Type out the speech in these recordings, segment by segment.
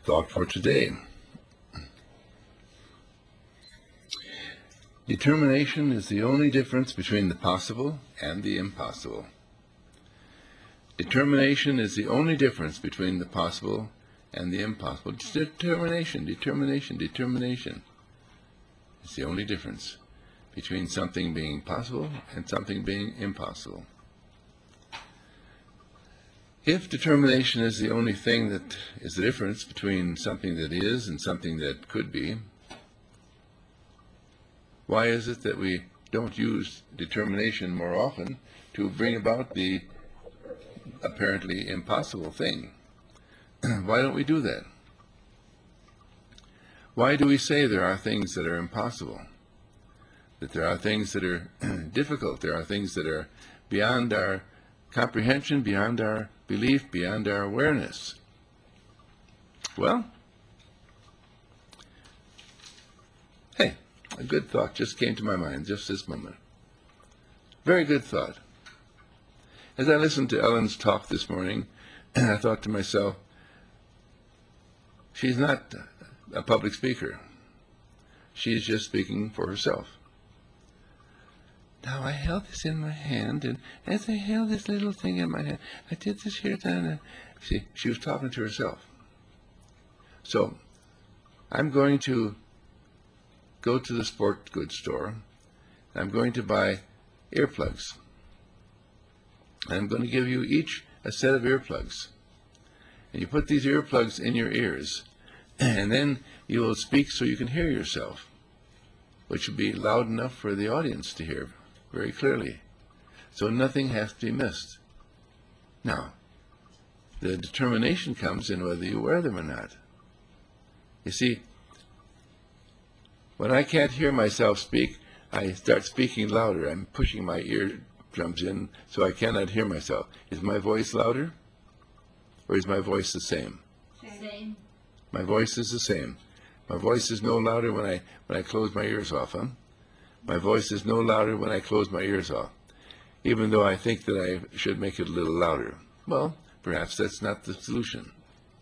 thought for today. Determination is the only difference between the possible and the impossible. Determination is the only difference between the possible and the impossible. Determination. It's the only difference between something being possible and something being impossible. If determination is the only thing that is the difference between something that is and something that could be, why is it that we don't use determination more often to bring about the apparently impossible thing? Why don't we do that? Why do we say there are things that are impossible? That there are things that are difficult, there are things that are beyond our comprehension, beyond our belief, beyond our awareness? Well, hey, a good thought just came to my mind just this moment. Very good thought. As I listened to Ellen's talk this morning, I thought to myself, she's not a public speaker. She's just speaking for herself. Now, I held this in my hand, and as I held this little thing in my hand, I did this here, and see, she was talking to herself. So, I'm going to go to the sport goods store. I'm going to buy earplugs. I'm going to give you each a set of earplugs. And you put these earplugs in your ears, and then you will speak so you can hear yourself, which will be loud enough for the audience to hear very clearly. So nothing has to be missed. Now, the determination comes in whether you wear them or not. You see, when I can't hear myself speak, I start speaking louder. I'm pushing my eardrums in so I cannot hear myself. Is my voice louder? Or is my voice the same? Same. My voice is the same. My voice is no louder when I close my ears off, huh? My voice is no louder when I close my ears off, even though I think that I should make it a little louder. Well, perhaps that's not the solution.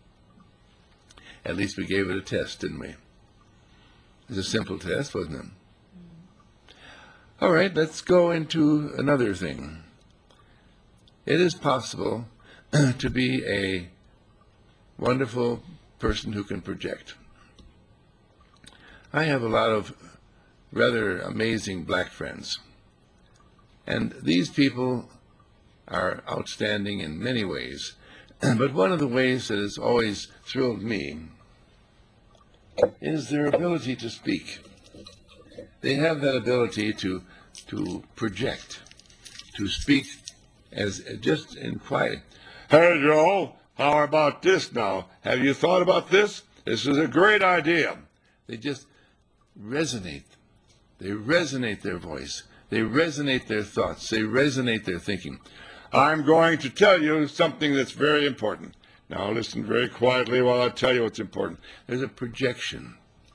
At least we gave it a test, didn't we? It was a simple test, wasn't it? All right, let's go into another thing. It is possible to be a wonderful person who can project. I have a lot of rather amazing black friends, and these people are outstanding in many ways. But one of the ways that has always thrilled me is their ability to speak. They have that ability to project, to speak as just in quiet. Hey, Joel, how about this now? Have you thought about this? This is a great idea. They just resonate. They resonate their voice. They resonate their thoughts. They resonate their thinking. I'm going to tell you something that's very important. Now listen very quietly while I tell you what's important. There's a projection.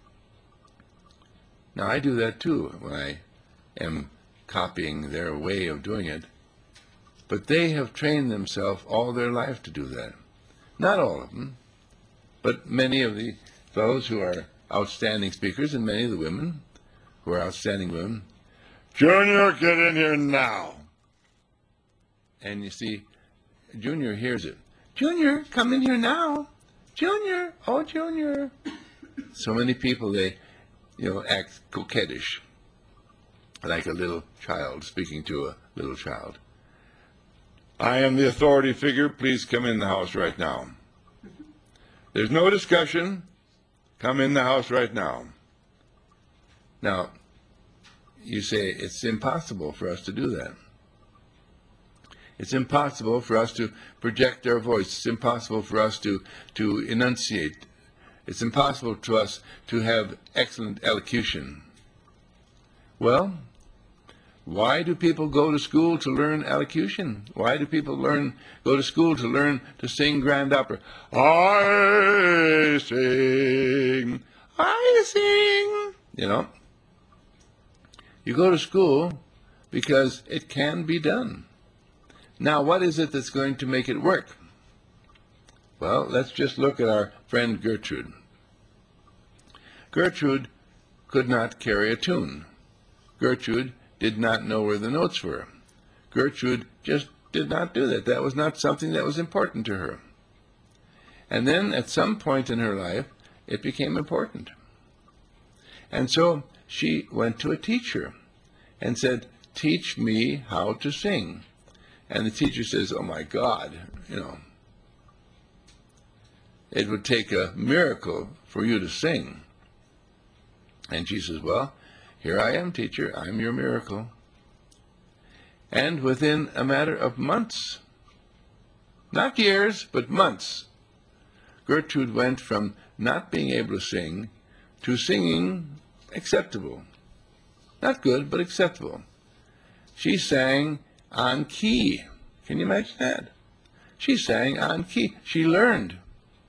Now I do that too when I am copying their way of doing it. But they have trained themselves all their life to do that. Not all of them, but many of the fellows who are outstanding speakers and many of the women who are outstanding women. Junior, get in here now. And you see, Junior hears it. Junior, come in here now. Junior, oh, Junior. So many people, they, act coquettish, like a little child speaking to a little child. I am the authority figure. Please come in the house right now. There's no discussion. Come in the house right now. Now, you say it's impossible for us to do that. It's impossible for us to project our voice. It's impossible for us to enunciate. It's impossible to us to have excellent elocution. Well, why do people go to school to learn elocution? Why do people go to school to learn to sing grand opera? I sing, I sing. You go to school because it can be done. Now, what is it that's going to make it work? Well, let's just look at our friend Gertrude. Gertrude could not carry a tune. Gertrude did not know where the notes were. Gertrude just did not do that. That was not something that was important to her. And then at some point in her life, it became important. And so she went to a teacher and said, "Teach me how to sing." And the teacher says, "Oh my God, it would take a miracle for you to sing." And she says, "Well, here I am, teacher. I'm your miracle." And within a matter of months, not years, but months, Gertrude went from not being able to sing to singing acceptable. Not good, but acceptable. She sang on key. Can you imagine that? She sang on key. She learned.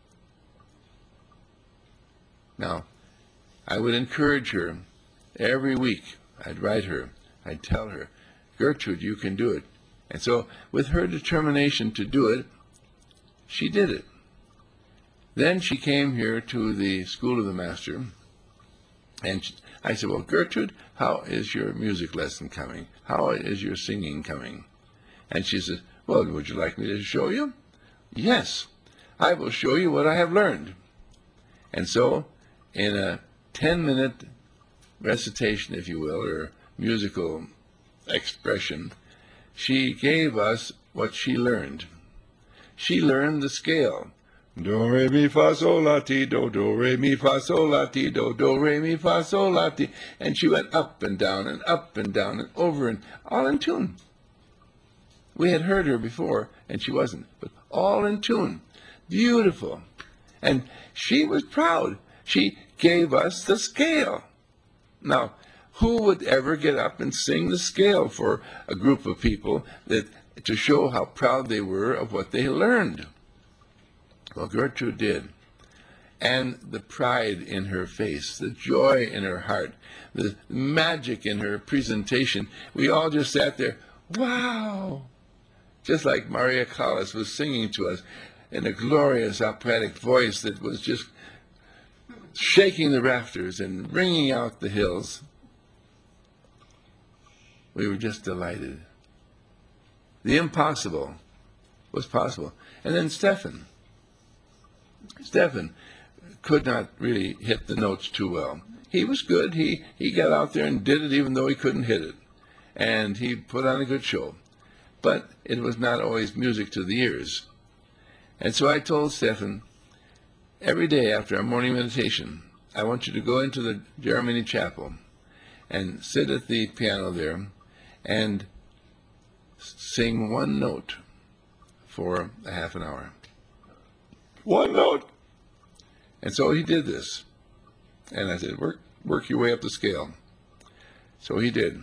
Now, I would encourage her every week. I'd write her. I'd tell her, "Gertrude, you can do it." And so with her determination to do it, she did it. Then she came here to the School of the Master, and I said, "Well, Gertrude, how is your music lesson coming? How is your singing coming?" And she says, "Well, would you like me to show you?" "Yes, I will show you what I have learned." And so, in a 10-minute recitation, if you will, or musical expression, she gave us what she learned. She learned the scale. Do, re, mi, fa, sol, la, ti, do, re, mi, fa, sol, la, ti, do, re, mi, fa, sol, la, ti. And she went up and down and up and down and over and all in tune. We had heard her before, and she wasn't, but all in tune. Beautiful. And she was proud. She gave us the scale. Now, who would ever get up and sing the scale for a group of people to show how proud they were of what they learned? Well, Gertrude did. And the pride in her face, the joy in her heart, the magic in her presentation, we all just sat there, wow! Just like Maria Callas was singing to us in a glorious operatic voice that was just shaking the rafters and ringing out the hills. We were just delighted. The impossible was possible. And then Stephen could not really hit the notes too well. He was good. He got out there and did it even though he couldn't hit it. And he put on a good show. But it was not always music to the ears. And so I told Stephen, every day after our morning meditation, I want you to go into the Jeremini Chapel and sit at the piano there and sing one note for a half an hour. One note. And so he did this. And I said, work your way up the scale. So he did.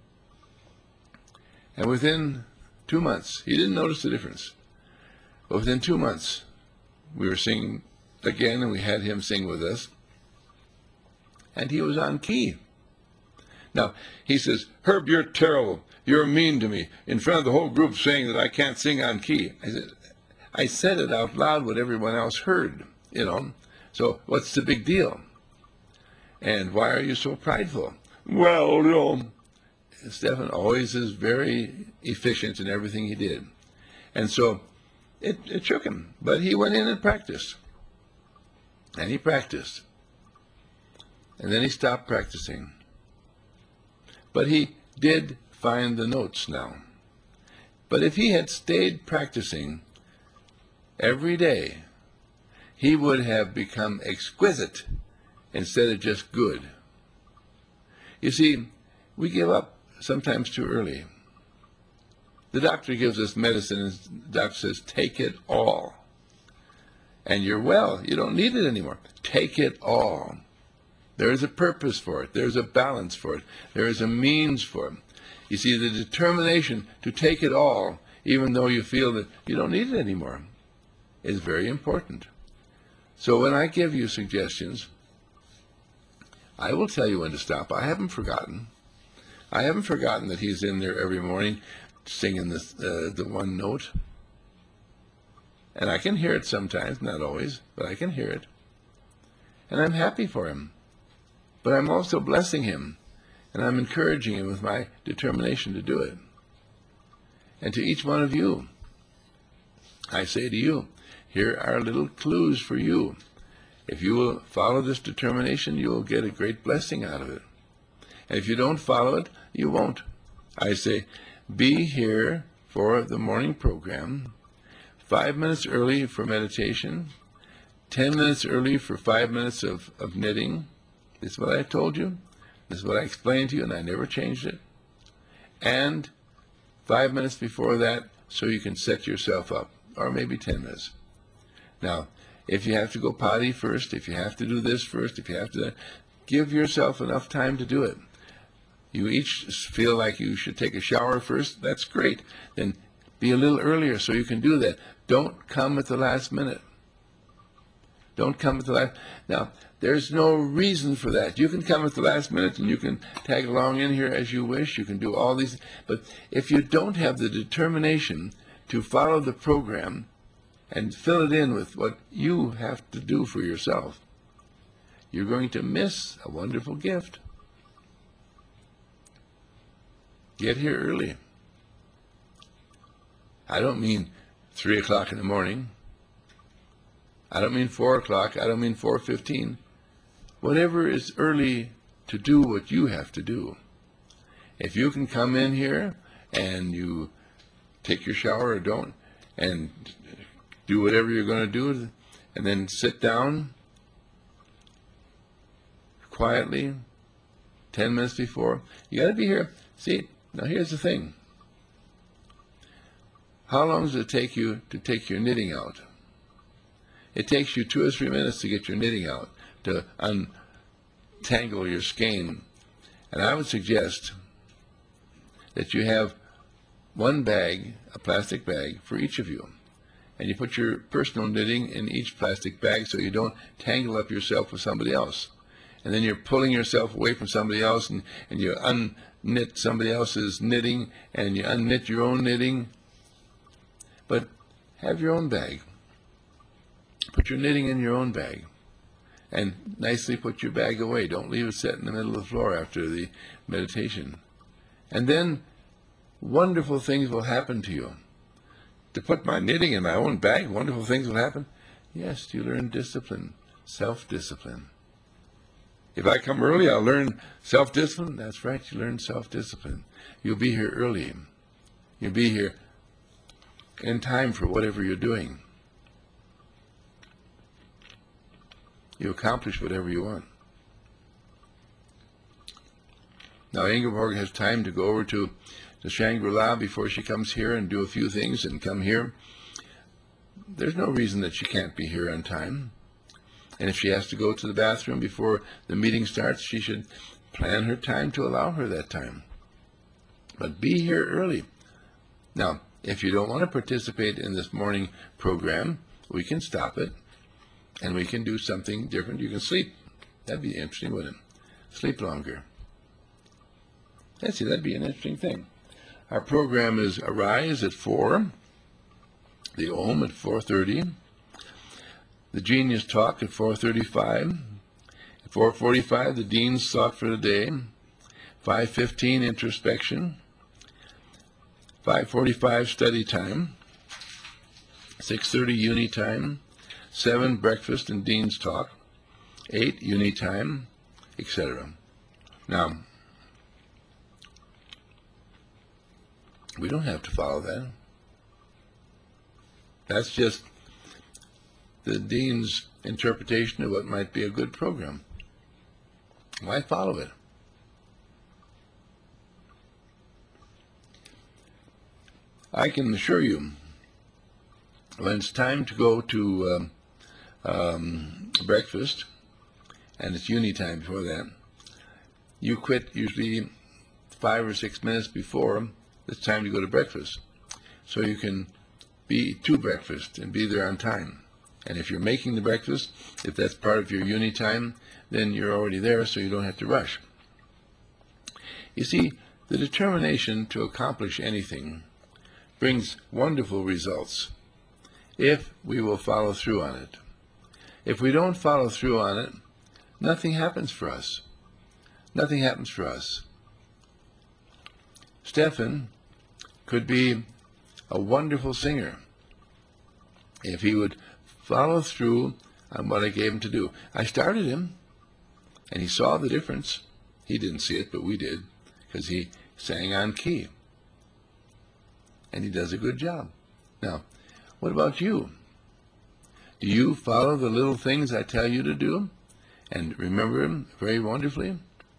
And within 2 months, he didn't notice the difference. But within 2 months, we were singing again, and we had him sing with us. And he was on key. Now, he says, "Herb, you're terrible. You're mean to me. In front of the whole group saying that I can't sing on key." I said it out loud what everyone else heard, So what's the big deal? And why are you so prideful? Well, Stephen always is very efficient in everything he did. And so it shook him. But he went in and practiced. And he practiced. And then he stopped practicing. But he did find the notes now. But if he had stayed practicing every day, he would have become exquisite instead of just good. You see, we give up sometimes too early. The doctor gives us medicine, and the doctor says, "Take it all." And you're well. You don't need it anymore. Take it all. There is a purpose for it. There's a balance for it. There is a means for it. You see, the determination to take it all, even though you feel that you don't need it anymore, is very important. So when I give you suggestions, I will tell you when to stop. I haven't forgotten. I haven't forgotten that he's in there every morning singing the one note. And I can hear it sometimes, not always, but I can hear it. And I'm happy for him. But I'm also blessing him, and I'm encouraging him with my determination to do it. And to each one of you, I say to you, here are little clues for you. If you will follow this determination, you will get a great blessing out of it. And if you don't follow it, you won't. I say, be here for the morning program, 5 minutes early for meditation, 10 minutes early for 5 minutes of knitting. This is what I told you. This is what I explained to you, and I never changed it. And 5 minutes before that, so you can set yourself up, or maybe 10 minutes. Now, if you have to go potty first, if you have to do this first, if you have to, give yourself enough time to do it. You each feel like you should take a shower first, that's great. Then be a little earlier so you can do that. Don't come at the last minute. Don't come at the last. Now, there's no reason for that. You can come at the last minute and you can tag along in here as you wish. You can do all these. But if you don't have the determination to follow the program and fill it in with what you have to do for yourself, you're going to miss a wonderful gift. Get here early. I don't mean 3 o'clock in the morning. I don't mean 4 o'clock. I don't mean 4:15. Whatever is early to do what you have to do. If you can come in here and you take your shower or don't, and do whatever you're going to do, and then sit down quietly 10 minutes before, you got to be here. See, now here's the thing. How long does it take you to take your knitting out? It takes you 2 or 3 minutes to get your knitting out, to untangle your skein. And I would suggest that you have one bag, a plastic bag, for each of you. And you put your personal knitting in each plastic bag so you don't tangle up yourself with somebody else. And then you're pulling yourself away from somebody else, and you unknit somebody else's knitting, and you unknit your own knitting. But have your own bag. Put your knitting in your own bag. And nicely put your bag away. Don't leave it set in the middle of the floor after the meditation. And then wonderful things will happen to you. To put my knitting in my own bag, wonderful things will happen? Yes, you learn discipline, self-discipline. If I come early, I'll learn self-discipline. That's right, you learn self-discipline. You'll be here early. You'll be here in time for whatever you're doing. You accomplish whatever you want. Now, Ingeborg has time to go over to the Shangri-La before she comes here and do a few things and come here. There's no reason that she can't be here on time. And if she has to go to the bathroom before the meeting starts, she should plan her time to allow her that time. But be here early. Now, if you don't want to participate in this morning program, we can stop it. And we can do something different. You can sleep. That'd be interesting, wouldn't it? Sleep longer. That'd be an interesting thing. Our program is Arise at 4, the Om at 4:30, the Genius Talk at 4:35, at 4:45, the Dean's Thought for the Day, 5:15, Introspection, 5:45, Study Time, 6:30, Uni Time, 7, breakfast and Dean's Talk, 8, Uni Time, etc. Now, we don't have to follow that. That's just the Dean's interpretation of what might be a good program. Why follow it? I can assure you, when it's time to go to breakfast, and it's uni time before that, you quit usually 5 or 6 minutes before it's time to go to breakfast, so you can be to breakfast and be there on time. And if you're making the breakfast, if that's part of your uni time, then you're already there, so you don't have to rush. You see, the determination to accomplish anything brings wonderful results. if we will follow through on it. If we don't follow through on it, nothing happens for us. Nothing happens for us. Stephan could be a wonderful singer if he would follow through on what I gave him to do. I started him, and he saw the difference. He didn't see it, but we did, because he sang on key. And he does a good job. Now, what about you? Do you follow the little things I tell you to do and remember them very wonderfully?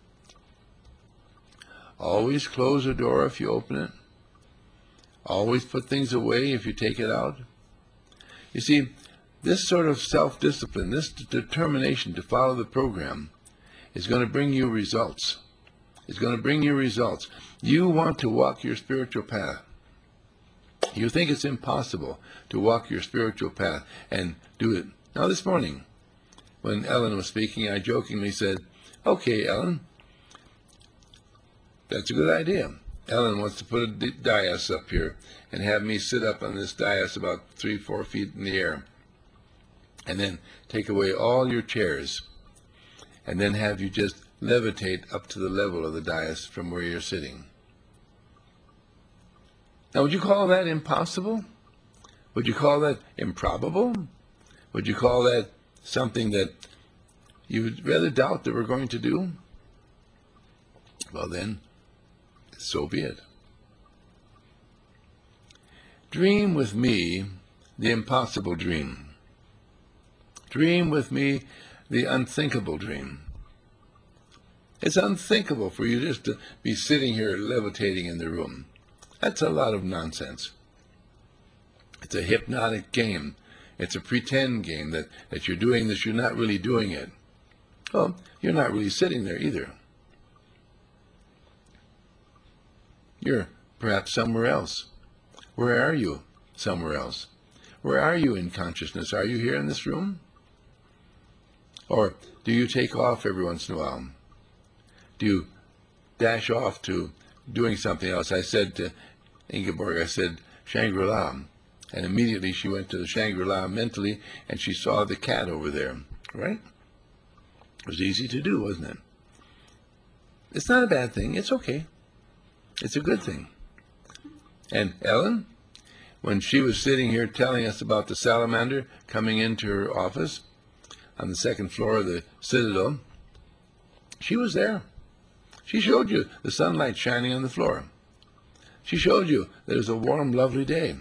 Always close a door if you open it. Always put things away if you take it out. You see, this sort of self-discipline, this determination to follow the program is going to bring you results. It's going to bring you results. You want to walk your spiritual path. You think it's impossible to walk your spiritual path and do it. Now this morning, when Ellen was speaking, I jokingly said, "Okay, Ellen, that's a good idea. Ellen wants to put a dais up here and have me sit up on this dais about 3-4 feet in the air, and then take away all your chairs, and then have you just levitate up to the level of the dais from where you're sitting." Now, would you call that impossible? Would you call that improbable? Would you call that something that you would rather doubt that we're going to do? Well then, so be it. Dream with me the impossible dream. Dream with me the unthinkable dream. It's unthinkable for you just to be sitting here levitating in the room. That's a lot of nonsense. It's a hypnotic game. It's a pretend game that you're doing this, you're not really doing it. Well, you're not really sitting there either. You're perhaps somewhere else. Where are you? Somewhere else. Where are you in consciousness? Are you here in this room? Or do you take off every once in a while? Do you dash off to doing something else? I said to Ingeborg, I said, Shangri-La. And immediately she went to the Shangri-La mentally, and she saw the cat over there, right? It was easy to do, wasn't it? It's not a bad thing. It's okay. It's a good thing. And Ellen, when she was sitting here telling us about the salamander coming into her office on the second floor of the Citadel, she was there. She showed you the sunlight shining on the floor. She showed you that it was a warm, lovely day.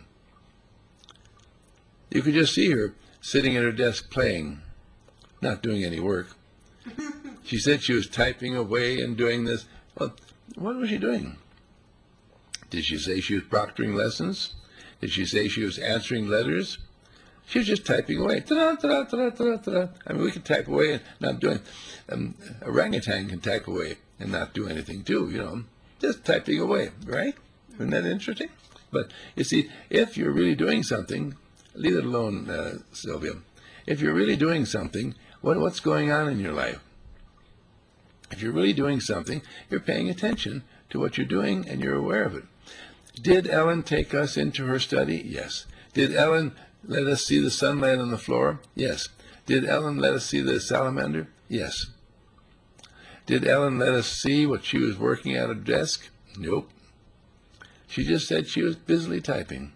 You could just see her sitting at her desk playing, not doing any work. She said she was typing away and doing this. Well, what was she doing? Did she say she was proctoring lessons? Did she say she was answering letters? She was just typing away. Ta-da, ta-da, ta-da, ta-da, ta-da. I mean, we can type away and not do anything. Orangutan can type away and not do anything too, you know. Just typing away, right? Isn't that interesting? But, you see, if you're really doing something, leave it alone, Sylvia. If you're really doing something, what's going on in your life? If you're really doing something, you're paying attention to what you're doing and you're aware of it. Did Ellen take us into her study? Yes. Did Ellen let us see the sunlight on the floor? Yes. Did Ellen let us see the salamander? Yes. Did Ellen let us see what she was working at her desk? Nope. She just said she was busily typing.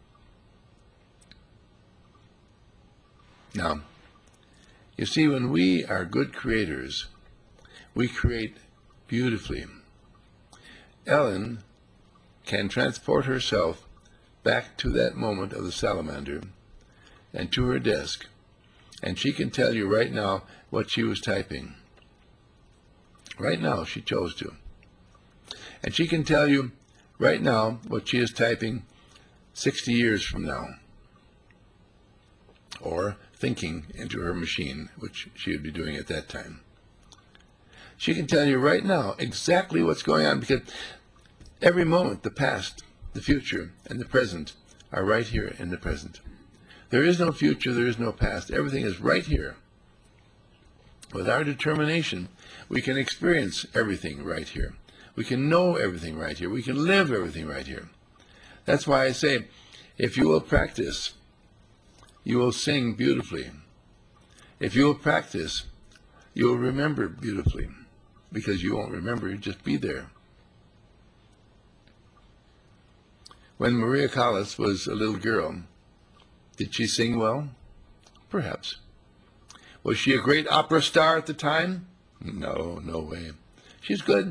Now, you see, when we are good creators, we create beautifully. Ellen can transport herself back to that moment of the salamander and to her desk, and she can tell you right now what she was typing. Right now, she chose to. And she can tell you right now what she is typing 60 years from now, or thinking into her machine, which she would be doing at that time. She can tell you right now exactly what's going on, because every moment, the past, the future, and the present are right here in the present. There is no future, there is no past. Everything is right here. With our determination, we can experience everything right here. We can know everything right here. We can live everything right here. That's why I say, if you will practice you will sing beautifully. If you will practice, you will remember beautifully. Because you won't remember, you just be there. When Maria Callas was a little girl, did she sing well? Perhaps. Was she a great opera star at the time? No, no way. She's good.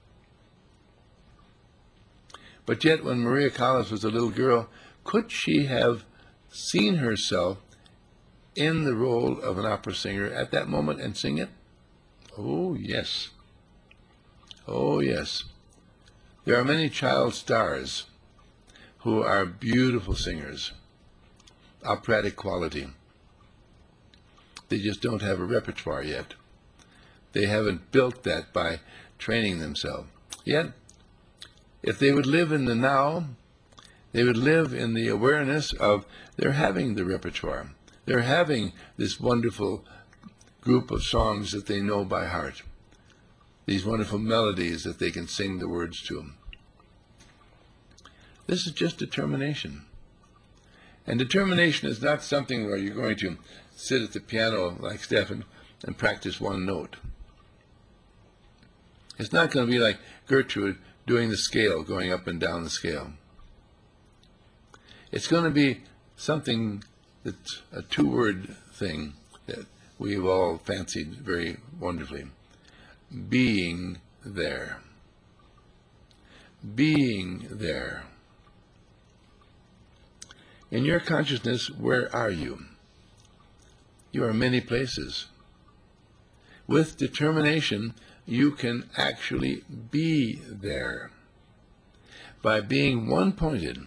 But yet, when Maria Callas was a little girl, could she have seen herself in the role of an opera singer at that moment and sing it? Oh, yes. Oh, yes. There are many child stars who are beautiful singers, operatic quality. They just don't have a repertoire yet. They haven't built that by training themselves. Yet, if they would live in the now, they would live in the awareness of they're having the repertoire. They're having this wonderful group of songs that they know by heart, these wonderful melodies that they can sing the words to. This is just determination. And determination is not something where you're going to sit at the piano like Stefan and practice one note. It's not going to be like Gertrude doing the scale, going up and down the scale. It's going to be something that's a two-word thing that we've all fancied very wonderfully. Being there. Being there. In your consciousness, where are you? You are many places. With determination, you can actually be there. By being one-pointed.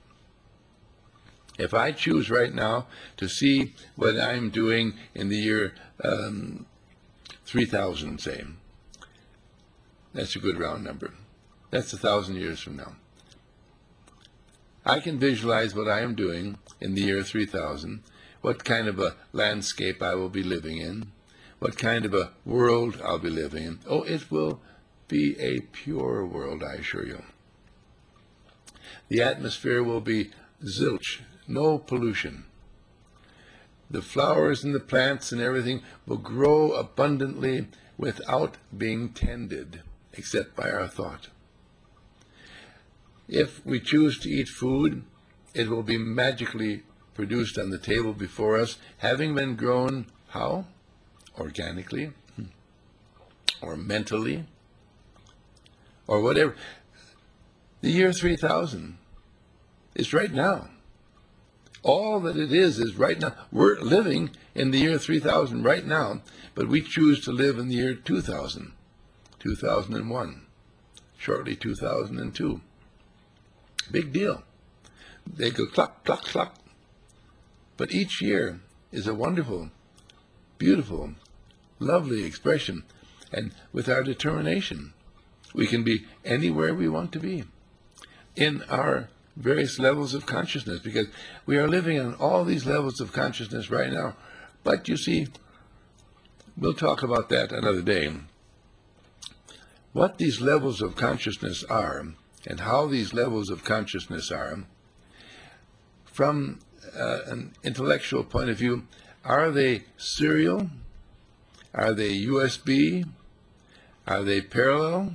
If I choose right now to see what I'm doing in the year 3000, say, that's a good round number. That's 1,000 years from now. I can visualize what I am doing in the year 3000, what kind of a landscape I will be living in, what kind of a world I'll be living in. Oh, it will be a pure world, I assure you. The atmosphere will be zilch, no pollution. The flowers and the plants and everything will grow abundantly without being tended, except by our thought. If we choose to eat food, it will be magically produced on the table before us, having been grown, how? Organically, or mentally, or whatever. The year 3000 is right now. All that it is right now. We're living in the year 3000 right now, but we choose to live in the year 2000, 2001, shortly 2002. Big deal. They go cluck, cluck, cluck. But each year is a wonderful, beautiful, lovely expression. And with our determination, we can be anywhere we want to be in our various levels of consciousness, because we are living on all these levels of consciousness right now. But you see, we'll talk about that another day. What these levels of consciousness are, and how these levels of consciousness are, from an intellectual point of view, are they serial? Are they USB? Are they parallel?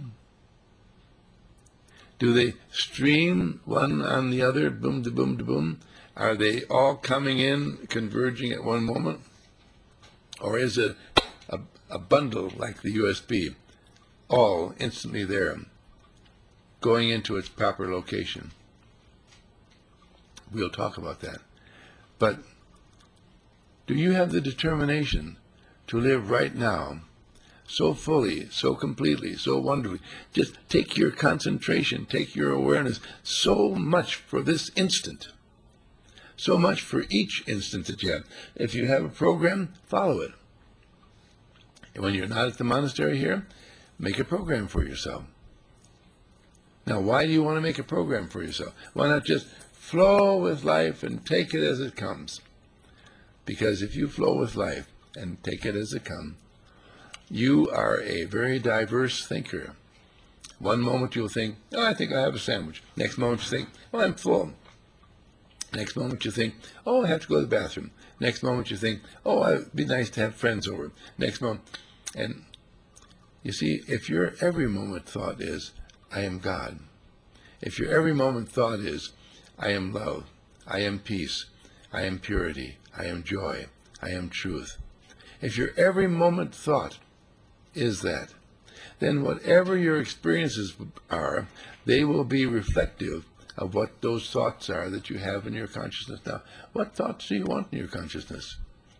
Do they stream one on the other, boom, da boom, da boom? Are they all coming in, converging at one moment? Or is it a bundle like the USB, all instantly there, going into its proper location? We'll talk about that. But do you have the determination to live right now so fully, so completely, so wonderfully? Just take your concentration, take your awareness so much for this instant, so much for each instant that you have. If you have a program, follow it. And when you're not at the monastery here, make a program for yourself. Now, why do you want to make a program for yourself? Why not just flow with life and take it as it comes? Because if you flow with life and take it as it comes, you are a very diverse thinker. One moment you'll think, oh, I think I'll have a sandwich. Next moment you think, well, I'm full. Next moment you think, oh, I have to go to the bathroom. Next moment you think, oh, it'd be nice to have friends over. Next moment. And you see, if your every moment thought is, I am God. If your every moment thought is, I am love, I am peace, I am purity, I am joy, I am truth. If your every moment thought is that, then whatever your experiences are, they will be reflective of what those thoughts are that you have in your consciousness now. What thoughts do you want in your consciousness?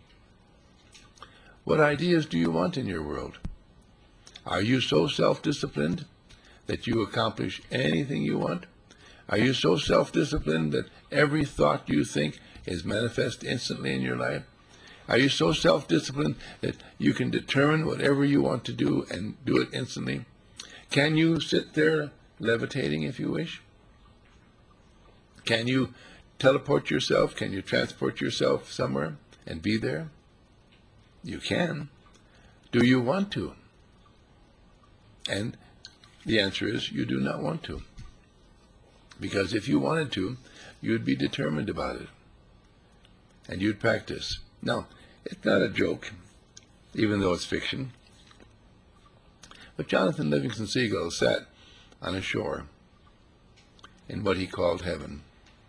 What ideas do you want in your world? Are you so self-disciplined that you accomplish anything you want? Are you so self-disciplined that every thought you think is manifest instantly in your life? Are you so self-disciplined that you can determine whatever you want to do and do it instantly? Can you sit there levitating if you wish? Can you teleport yourself? Can you transport yourself somewhere and be there? You can. Do you want to? And the answer is you do not want to. Because if you wanted to, you'd be determined about it. And you'd practice. Now, it's not a joke, even though it's fiction. But Jonathan Livingston Seagull sat on a shore in what he called heaven.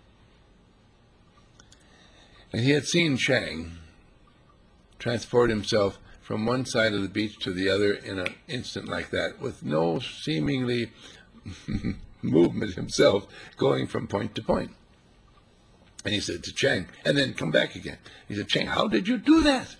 And he had seen Chang transport himself from one side of the beach to the other in an instant like that, with no seemingly movement himself going from point to point. And he said to Chang, and then come back again. He said, Chang, how did you do that?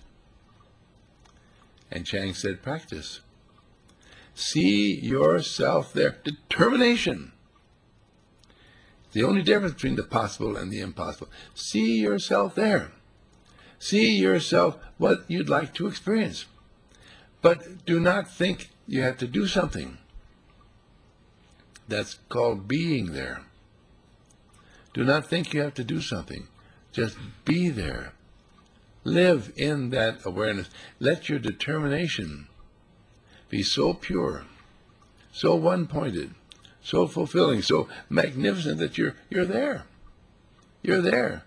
And Chang said, practice. See yourself there. Determination. The only difference between the possible and the impossible. See yourself there. See yourself what you'd like to experience. But do not think you have to do something. That's called being there. Do not think you have to do something. Just be there. Live in that awareness. Let your determination be so pure, so one-pointed, so fulfilling, so magnificent that you're there. You're there.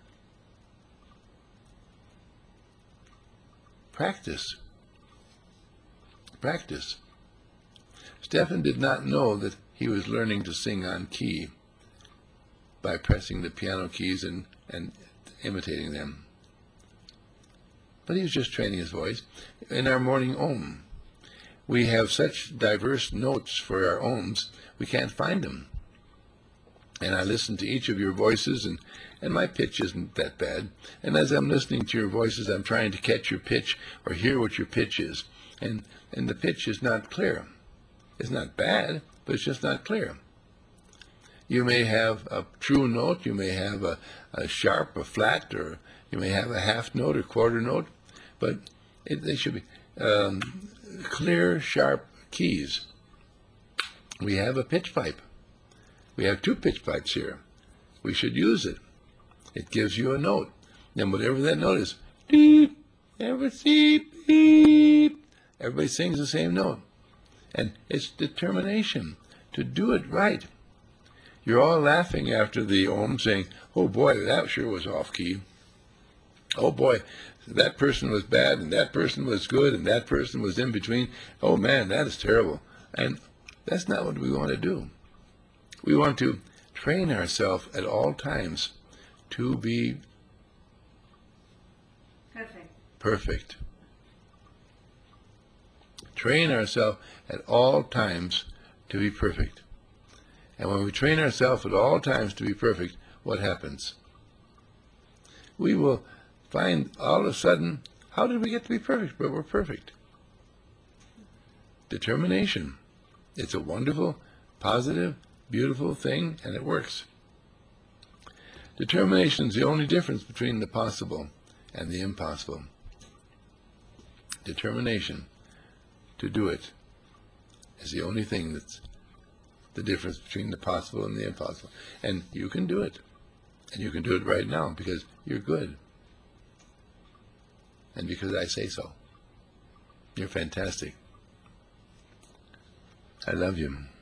Practice. Practice. Stephen did not know that he was learning to sing on key by pressing the piano keys and imitating them. But he was just training his voice. In our morning Om, we have such diverse notes for our Oms, we can't find them. And I listen to each of your voices, and my pitch isn't that bad. And as I'm listening to your voices, I'm trying to catch your pitch or hear what your pitch is. And the pitch is not clear. It's not bad, but it's just not clear. You may have a true note, you may have a sharp, a flat, or you may have a half note or quarter note, but they should be clear, sharp keys. We have a pitch pipe. We have two pitch pipes here. We should use it. It gives you a note. Then whatever that note is, beep, everybody beep. Everybody sings the same note. And it's determination to do it right. You're all laughing after the Om, saying, oh boy, that sure was off key. Oh boy, that person was bad, and that person was good, and that person was in between. Oh man, that is terrible. And that's not what we want to do. We want to train ourselves at all times to be perfect. Train ourselves at all times to be perfect. And when we train ourselves at all times to be perfect, what happens? We will find all of a sudden, how did we get to be perfect? But we're perfect. Determination. It's a wonderful, positive, beautiful thing, and it works. Determination is the only difference between the possible and the impossible. Determination to do it is the only thing that's the difference between the possible and the impossible. And you can do it. And you can do it right now because you're good. And because I say so. You're fantastic. I love you.